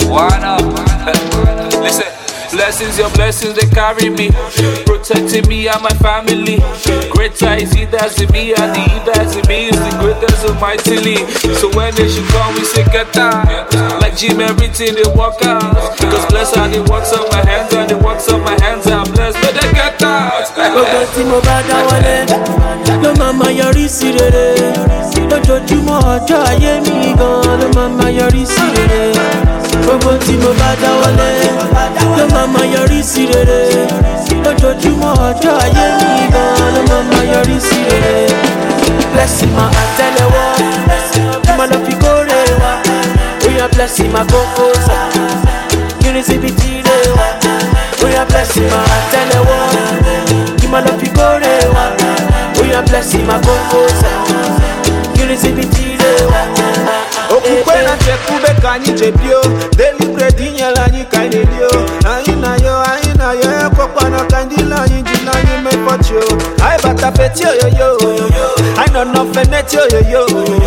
Why not? Listen. Blessings, your blessings, they carry me, protecting me and my family. Greater is he that's in me, and he that's in me is the greatest of mightily. So when they should come, we say get down. Like Jim, everything they walk out. Because blessed are the works of my hands, and the works of my hands are blessed, but they get down. No mama yori sirere, lójoojúmọ́ ọjọ́ ayé mi gan. No mama yori sirere, gbogbo tí mo bá dáwọ́lé. No mama yori sirere, lójoojúmọ́ ọjọ́ ayé mi gan. No mama yori sirere. Blessing my àtẹ́lẹwọ́, kí má lọ fi kórè wá. Oya blessing my kókósà, kí ni síbi tí lè wá. Oya blessing my àtẹ́lẹwọ́, kí má lọ fi kórè wá. Oya blessing my kókósà, kí ni síbi tí lè wá. Okukwe na chekube kanyi chepio, daily bread inyela nyi kainelio. Aina yo, kokwa na kandila yinjina nyi mepocho. Ai bata petio yo, I know no fenetio yo.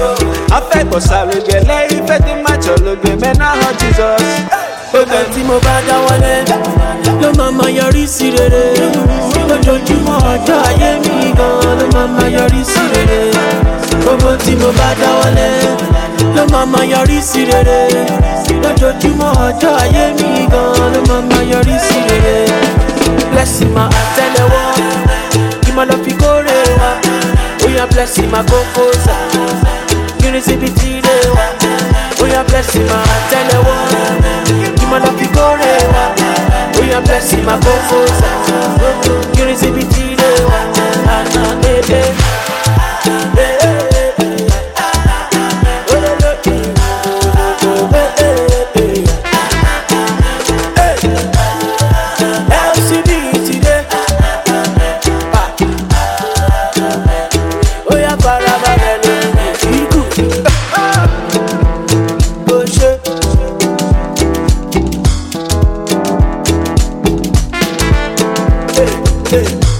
Afe bosa lugele, ife di macho luge mena ho Jesus. Gbogbo tí mo bá dáwọ́lé, ló máa yọrí sí rere. Lójoojúmọ́ ọjọ́ ayé mi gan, ló máa yọrí sí rere. Gbogbo tí mo bá dáwọ́lé, ló máa yọrí sí rere. Lójoojúmọ́ ọjọ́ ayé mi gan, ló máa yọrí sí rere. Blessing my àtẹ́lẹwọ́, kí má lọ fi kórè wá. Oya blessing my kókósà, kí ni síbi tí lè wá. Oya blessing my àtẹ́lẹwọ́, kí má lọ fi kórè wá. Oya blessing my kókósà, kí ni síbi tí lè wá. Hey.